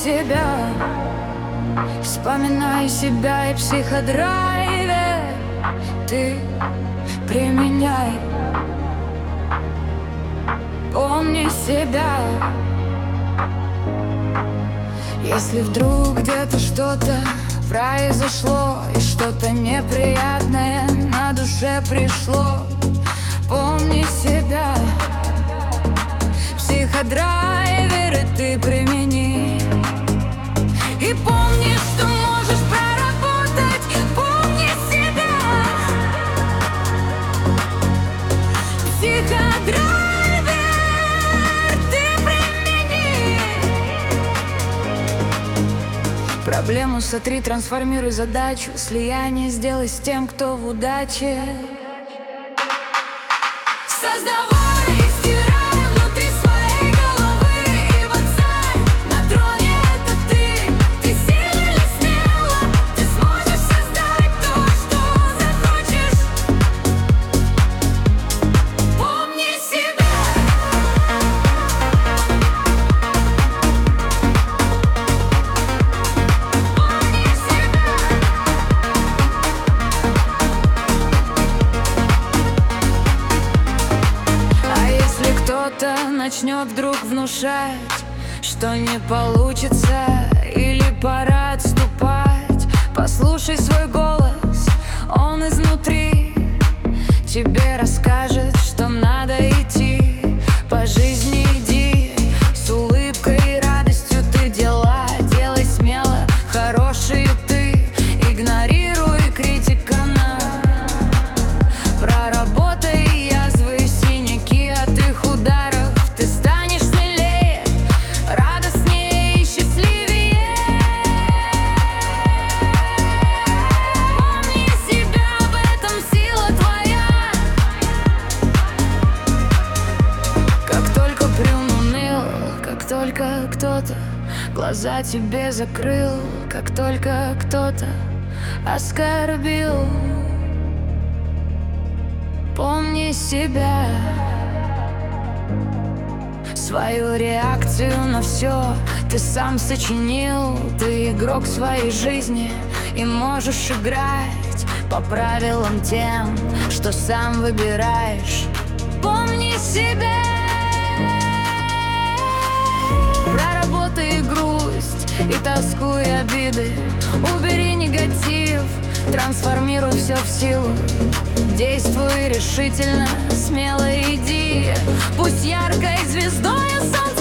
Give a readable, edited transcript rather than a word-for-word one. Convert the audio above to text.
себя, вспоминай себя и психодрайвер ты применяй. Помни себя. Если вдруг где-то что-то произошло и что-то неприятное на душе пришло, помни себя. Психодрайверы ты примени. И помни, что можешь проработать. Помни себя. Психодрайвер ты примени. Проблему сотри, трансформируй задачу. Слияние сделай с тем, кто в удаче. Создавай, стирай внутри своей головы. И вот царь на троне — это ты. Ты сильно или смело? Ты сможешь создать то, что захочешь. Помни себя. Помни себя. А если кто-то начнет вдруг внушать, что не получится или пора отступать, послушай свой голос, он изнутри тебе расскажет, что надо идти. По жизни иди с улыбкой и радостью. Ты дела делай смело, хорошие ты. Игнорируй критикана. Проработай язвы и синяки от их ударов. Ты станешь смелее, радостнее и счастливее. Помни себя, в этом сила твоя. Как только приуныл, как только кто-то глаза тебе закрыл, как только кто-то оскорбил, помни себя. Свою реакцию на все ты сам сочинил. Ты игрок своей жизни и можешь играть по правилам тем, что сам выбираешь. Помни себя. Проработай грусть и тоску и обиды. Убери негатив, трансформируй все в силу. Действуй решительно, смело иди. Пусть яркой звездой солнце